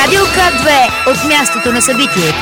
Радио К2 от мястото на събитието.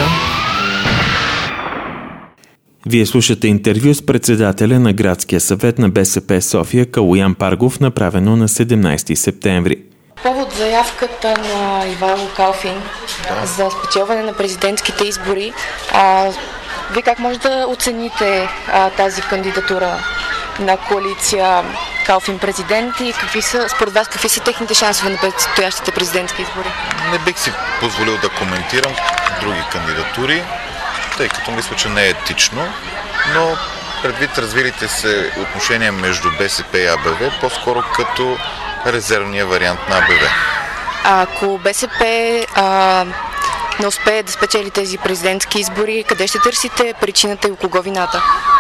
Вие слушате интервю с председателя на Градския съвет на БСП София Калоян Паргов, направено на 17 септември. Повод заявката на Ивайло Калфин за спечелване на президентските избори, вие как може да оцените тази кандидатура на коалиция Калфин президент и според вас какви са техните шансове на предстоящите президентски избори? Не бих си позволил да коментирам други кандидатури, тъй като мисля, че не е етично, но предвид развилите се отношения между БСП и АБВ, по-скоро като резервния вариант на АБВ. Ако БСП не успее да спечели тези президентски избори, къде ще търсите причината и у кого вината?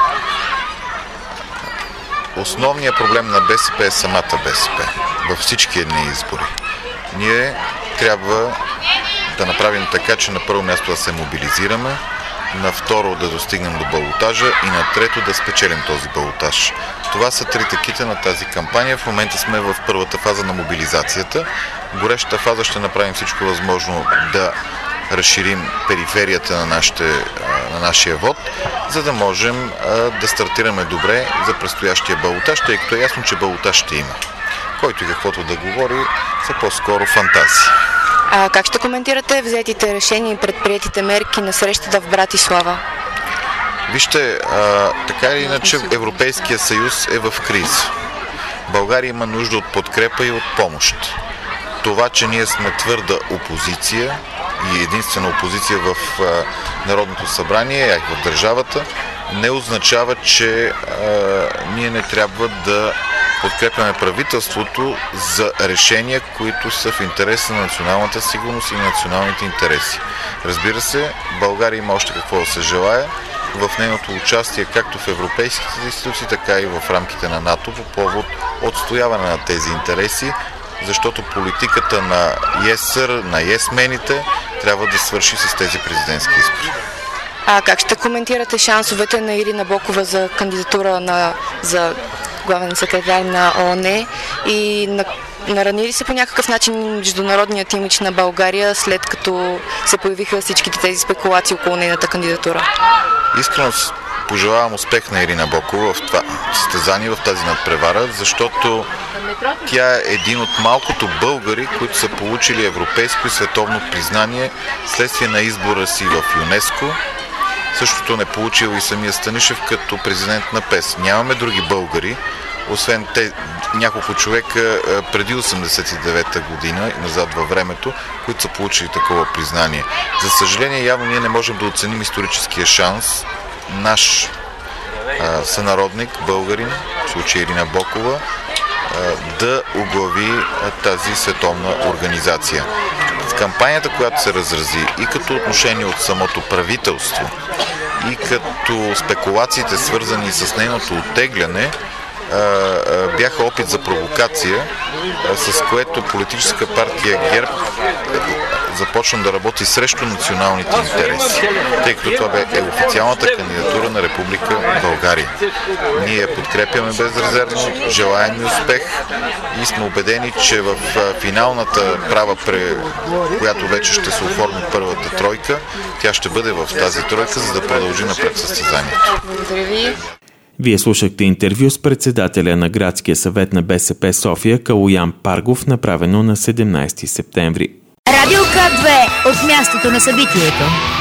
Основният проблем на БСП е самата БСП във всички едни избори. Ние трябва да направим така, че на първо място да се мобилизираме, на второ да достигнем до балотажа и на трето да спечелим този балотаж. Това са трите кита на тази кампания. В момента сме в първата фаза на мобилизацията. В горещата фаза ще направим всичко възможно да разширим периферията на нашия вод, за да можем да стартираме добре за предстоящия балотаж, тъй като е ясно, че балотаж ще има. Който и каквото да говори, са по-скоро фантазии. Как ще коментирате взетите решения и предприетите мерки на срещата в Братислава? Вижте, така или иначе Европейския съюз е в криза. България има нужда от подкрепа и от помощ. Това, че ние сме твърда опозиция и единствена опозиция в Народното събрание, а и в държавата, не означава, че ние не трябва да подкрепяме правителството за решения, които са в интерес на националната сигурност и националните интереси. Разбира се, България има още какво да се желае в нейното участие както в европейските институции, така и в рамките на НАТО по повод отстояване на тези интереси, защото политиката на ЕСР, на есмените трябва да свърши с тези президентски избори. Как ще коментирате шансовете на Ирина Бокова за кандидатура за главен секретар на ООН и нарани ли се по някакъв начин международният имидж на България, след като се появиха всичките тези спекулации около нейната кандидатура? Искрено пожелавам успех на Ирина Бокова в това състезание, в тази надпревара, защото тя е един от малкото българи, които са получили европейско и световно признание следствие на избора си в ЮНЕСКО. Същото не получил и самия Станишев като президент на ПЕС. Нямаме други българи, освен няколко човека преди 89-та година, назад във времето, които са получили такова признание. За съжаление, явно ние не можем да оценим историческия шанс наш сънародник, българин, в случай Ирина Бокова, да оглави тази световна организация. В кампанията, която се разрази и като отношение от самото правителство, и като спекулациите, свързани с нейното оттегляне, бяха опит за провокация, с което политическа партия ГЕРБ започна да работи срещу националните интереси, тъй като това е официалната кандидатура на Република България. Ние подкрепяме безрезервно, желаем и успех и сме убедени, че в финалната права, която вече ще се оформи първата тройка, тя ще бъде в тази тройка, за да продължи напред състезанието. Благодаря ви. Вие слушахте интервю с председателя на Градския съвет на БСП София Калоян Паргов, направено на 17 септември. Радио К2 от мястото на събитието.